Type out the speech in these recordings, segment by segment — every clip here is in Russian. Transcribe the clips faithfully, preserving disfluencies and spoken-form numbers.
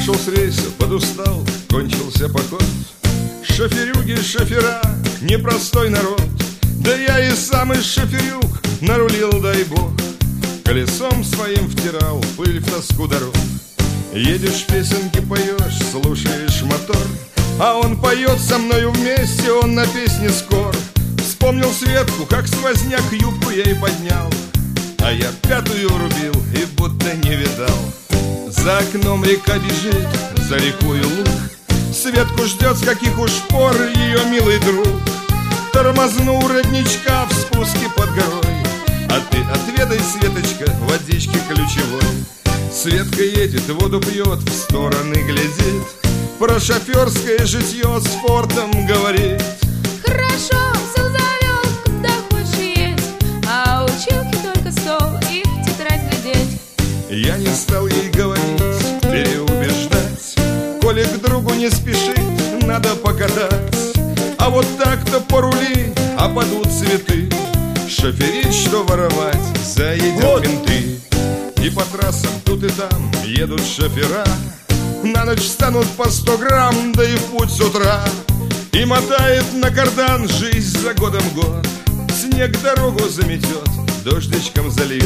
Вышел с рейса, подустал, кончился поход. Шоферюги, шофера, непростой народ. Да я и сам из шоферюг нарулил, дай бог. Колесом своим втирал пыль в тоску дорог. Едешь, песенки поешь, слушаешь мотор, а он поет со мною вместе, он на песне скор. Вспомнил Светку, как сквозняк юбку ей поднял, а я пятую рубил и будто не видал. За окном река бежит, за рекою луг. Светку ждет, с каких уж пор ее милый друг. Тормозну у родничка в спуске под горой, а ты отведай, Светочка, водички ключевой. Светка едет, воду пьет, в стороны глядит, про шоферское житье с фортом говорит. Хорошо, все завел, куда хочешь едь, а училки только стол и в тетрадь глядеть. Я не стал ей говорить, переубеждать, коли к другу не спешит, надо покатать. А вот так-то порули, опадут цветы, шоферить, что воровать, заедят вот менты. И по трассам тут и там едут шофера, на ночь станут по сто грамм, да и в путь с утра. И мотает на кардан жизнь за годом год, снег дорогу заметет, дождичком зальет.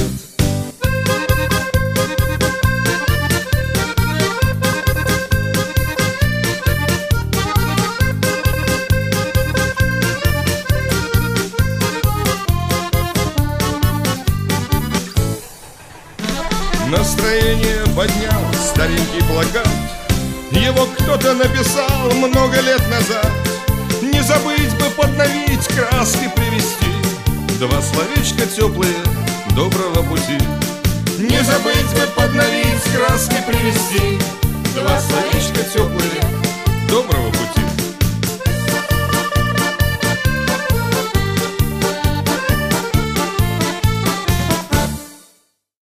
Настроение поднял старенький плакат, его кто-то написал много лет назад. Не забыть бы подновить, краски привезти, два словечка теплые доброго пути. Не забыть бы подновить, краски привезти, два словечка теплые